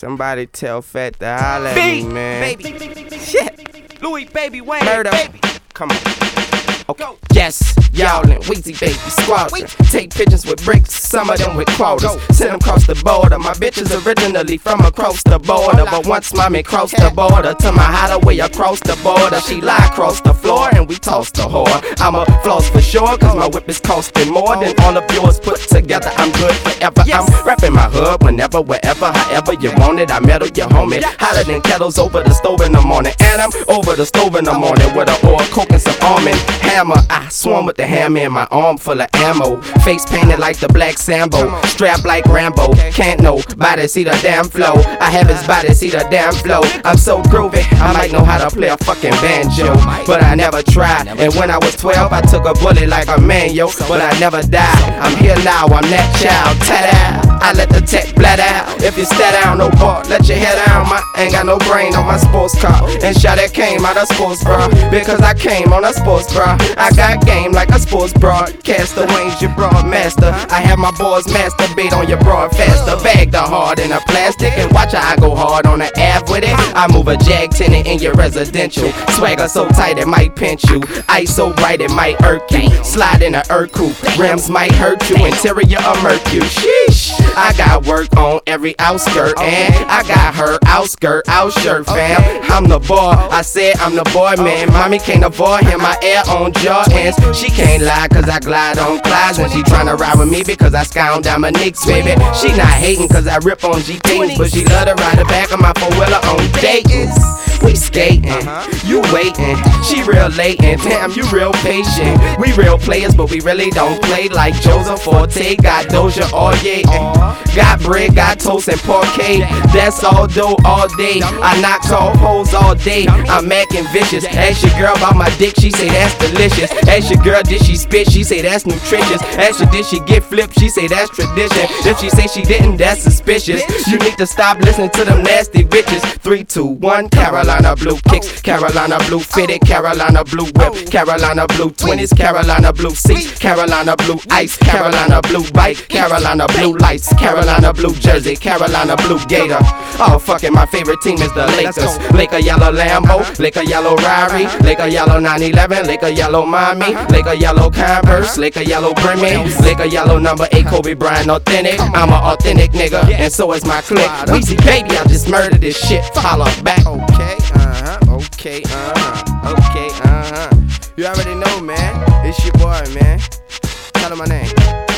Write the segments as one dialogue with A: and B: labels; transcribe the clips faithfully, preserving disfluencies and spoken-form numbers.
A: Somebody tell Fat to holler at me, man.
B: Baby. Shit. Louis, baby, Wayne,
A: Murder.
B: baby.
A: Come on. Okay. Yes, y'all and Weezy baby squadron. Take pictures with bricks, some of them with quarters. Send them across the border. My bitch is originally from across the border, but once mommy crossed the border to my hideaway across the border, she lie across the floor and we tossed the whore. I'm a floss for sure, cause my whip is costing more than all of yours put together. I'm good forever. I'm rapping my hood whenever, wherever, however you want it. I meddle your homie. Hotter than kettles over the stove in the morning, and I'm over the stove in the morning with a oil, coke, and some almond hammer. I swarm with the hammer in my arm full of ammo. Face painted like the black Sambo, strapped like Rambo. Can't nobody see the damn flow. I have his body see the damn flow. I'm so groovy, I might know how to play a fucking banjo, but I never tried. And when I was twelve, I took a bullet like a man, yo, but I never died. I'm here now, I'm that child. Ta-da! I let the tech bled out. If you stay down, no bar, let your head down. My ain't got no brain on my sports car, and shot it came out of sports bra, because I came on a sports bra. I got game like a sports broadcaster. Wayne's your broadmaster. I have my boys masturbate on your broad faster. Bag the hard in a plastic and watch how I go hard on the Ave with it. I move a Jag tenant in your residential. Swagger so tight it might pinch you. Ice so bright it might irk you. Slide in a Urk coupe. Rims might hurt you. Interior a mercury. Sheesh. I got work on every outskirt, and I got her outskirt, outshirt, fam. I'm the boy, I said I'm the boy, man. Mommy can't avoid him, my air on Jordans. She can't lie cause I glide on Clydes, and she tryna ride with me because I scound down my nicks, baby. She not hating cause I rip on G Ps, but she love to ride the back of my four-wheeler on Dayton's. We skating, you waiting, she real latent, damn you real patient. We real players but we really don't play like Joseph Forte. Got Doja, oh yeah. Got bread, got toast and parquet. That's all dough all day. I knock off hoes all day. I'm macking vicious. Ask your girl about my dick, she say that's delicious. Ask your girl did she spit, she say that's nutritious. Ask her did she get flipped, she say that's tradition. If she say she didn't, that's suspicious. You need to stop listening to them nasty bitches. Three, two, one, Carolina blue kicks, Carolina blue fitted, Carolina blue whip, Carolina blue twenties, Carolina blue seats, Carolina blue ice, Carolina blue bike, Carolina blue lights, Carolina blue jersey, Carolina blue gator. Oh fucking my favorite team is the Lakers. Laker yellow Lambo, Laker yellow Rari, Laker yellow nine eleven, Laker yellow Miami, Laker yellow Converse, Laker yellow Brimmy, Laker yellow number eight Kobe Bryant authentic. I'm an authentic nigga and so is my clique. Weezy baby, I just murdered this shit. Holla back. Okay, uh huh, okay, uh huh, okay, uh huh. You already know, man. It's your boy, man. Tell him my name.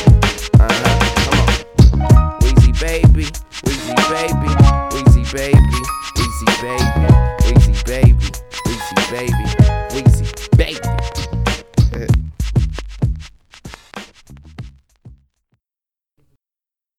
A: Uh huh. Come on. Weezy baby, Weezy baby, Weezy baby, Weezy baby, Weezy baby, Weezy baby.